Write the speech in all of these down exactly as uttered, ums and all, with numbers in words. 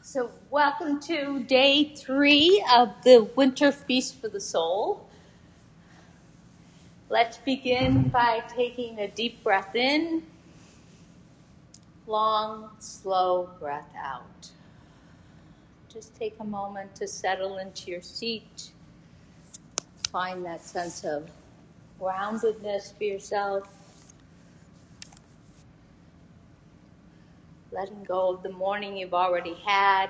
So welcome to day three of the Winter Feast for the Soul. Let's begin by taking a deep breath in, long, slow breath out. Just take a moment to settle into your seat. Find that sense of groundedness for yourself. Letting go of the morning you've already had.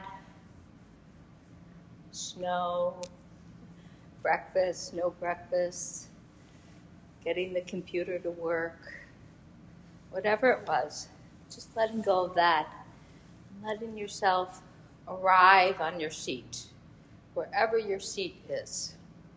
Snow, breakfast, no breakfast, getting the computer to work, whatever it was. Just letting go of that. Letting yourself arrive on your seat, wherever your seat is.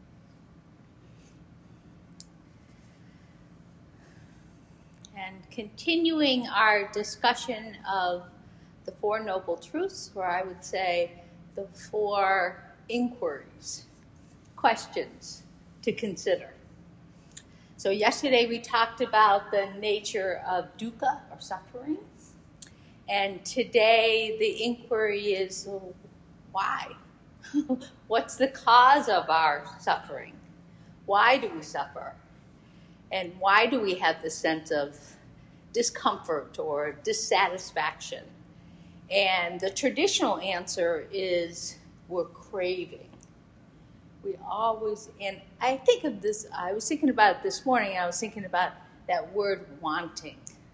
And continuing our discussion of the Four Noble Truths, or I would say the four inquiries, questions to consider. So yesterday we talked about the nature of dukkha, or suffering. And today the inquiry is, well, why? What's the cause of our suffering? Why do we suffer? And why do we have this sense of discomfort or dissatisfaction? And the traditional answer is we're craving. We always, and I think of this, I was thinking about it this morning, I was thinking about that word wanting.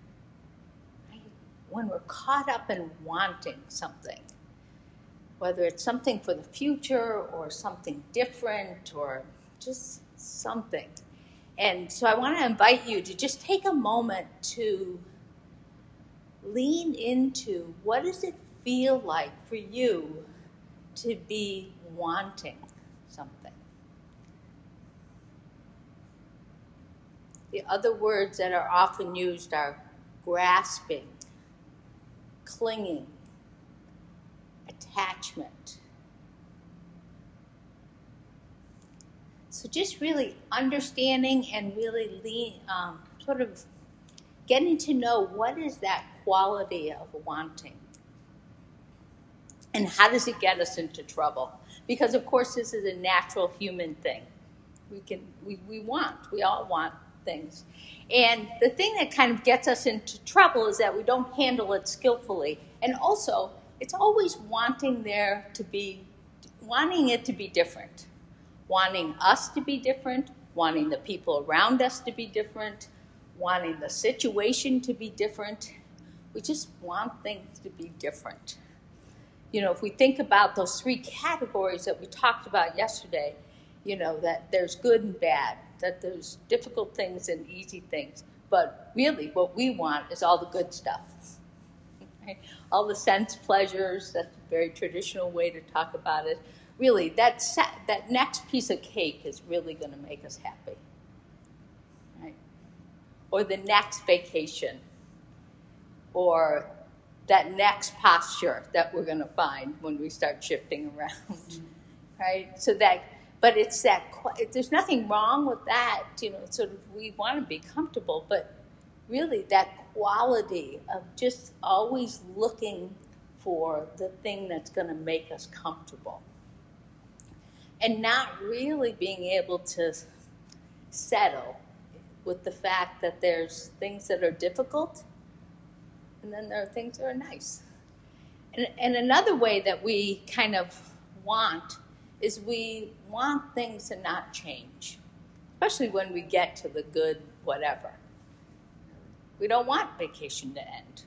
When we're caught up in wanting something, whether it's something for the future or something different or just something. And so I want to invite you to just take a moment to lean into what does it feel like for you to be wanting something. The other words that are often used are grasping, clinging, attachment. So just really understanding and really lean, um, sort of getting to know what is that quality of wanting. And how does it get us into trouble? Because of course this is a natural human thing. We can, we, we want, we all want things. And the thing that kind of gets us into trouble is that we don't handle it skillfully. And also, it's always wanting there to be, wanting it to be different. Wanting us to be different, wanting the people around us to be different, wanting the situation to be different. We just want things to be different. You know, if we think about those three categories that we talked about yesterday, you know, that there's good and bad, that there's difficult things and easy things. But really what we want is all the good stuff. Right? All the sense pleasures, that's a very traditional way to talk about it. Really, that set, that next piece of cake is really going to make us happy, right? Or the next vacation, or that next posture that we're going to find when we start shifting around, mm-hmm. right? So that, but it's that. There's nothing wrong with that, you know. Sort of, we want to be comfortable, but really, that quality of just always looking for the thing that's going to make us comfortable. And not really being able to settle with the fact that there's things that are difficult, and then there are things that are nice. And, and another way that we kind of want is we want things to not change, especially when we get to the good whatever. We don't want vacation to end,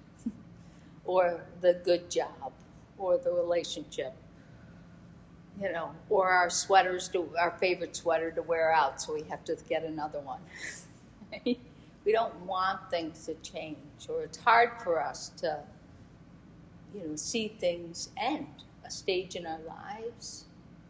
or the good job, or the relationship. You know, or our sweaters, to, our favorite sweater to wear out, so we have to get another one. We don't want things to change, or it's hard for us to, you know, see things end, a stage in our lives.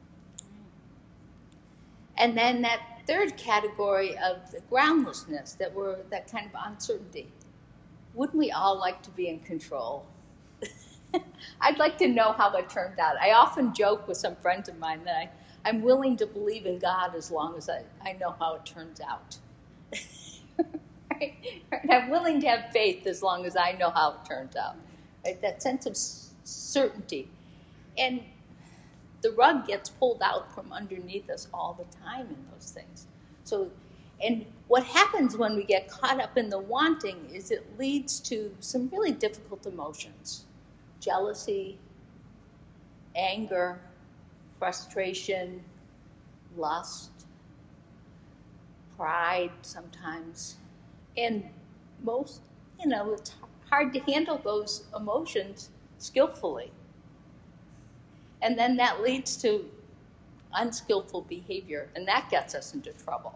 And then that third category of the groundlessness, that we're, that kind of uncertainty. Wouldn't we all like to be in control? I'd like to know how it turned out. I often joke with some friends of mine that I, I'm willing to believe in God as long as I, I know how it turns out. Right? Right? I'm willing to have faith as long as I know how it turns out. Right? That sense of certainty. and the rug gets pulled out from underneath us all the time in those things. So, and what happens when we get caught up in the wanting is it leads to some really difficult emotions. Jealousy, anger, frustration, lust, pride sometimes. And most, you know, it's hard to handle those emotions skillfully. And then that leads to unskillful behavior, and that gets us into trouble.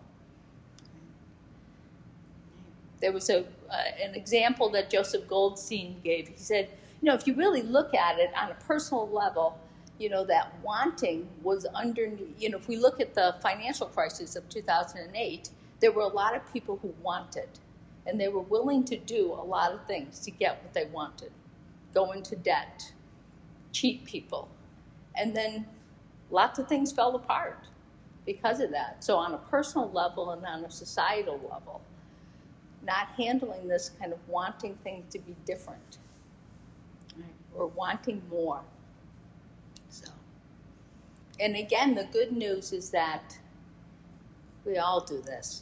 There was a uh, an example that Joseph Goldstein gave. He said, you know, if you really look at it on a personal level, you know, that wanting was underneath, you know, if we look at the financial crisis of two thousand eight, there were a lot of people who wanted, and they were willing to do a lot of things to get what they wanted. Go into debt, cheat people. And then lots of things fell apart because of that. So on a personal level and on a societal level, not handling this kind of wanting things to be different, right? Or wanting more. So, and again, the good news is that we all do this.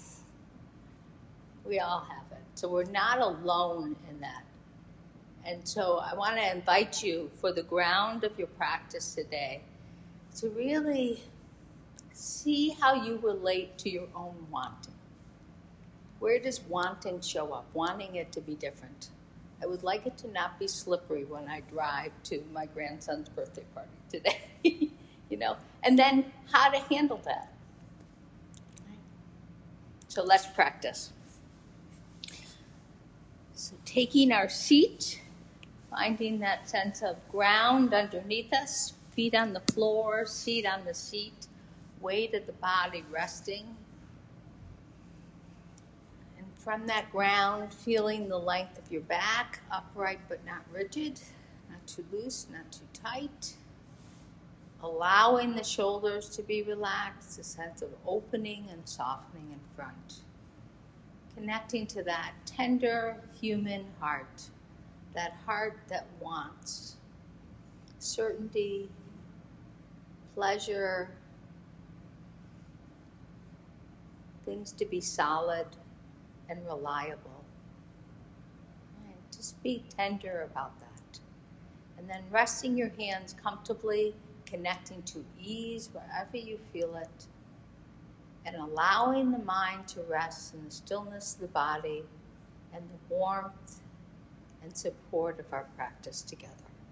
We all have it. So we're not alone in that. And so I want to invite you for the ground of your practice today to really see how you relate to your own wanting. Where does wanting show up? Wanting it to be different. I would like it to not be slippery when I drive to my grandson's birthday party today. You know, and then how to handle that. So let's practice. So taking our seat, finding that sense of ground underneath us, feet on the floor, seat on the seat, weight of the body resting. And from that ground, feeling the length of your back, upright but not rigid, not too loose, not too tight. Allowing the shoulders to be relaxed, a sense of opening and softening in front. Connecting to that tender human heart. That heart that wants certainty, pleasure, things to be solid and reliable. And just be tender about that. And then resting your hands comfortably, connecting to ease wherever you feel it, and allowing the mind to rest in the stillness of the body and the warmth and support of our practice together.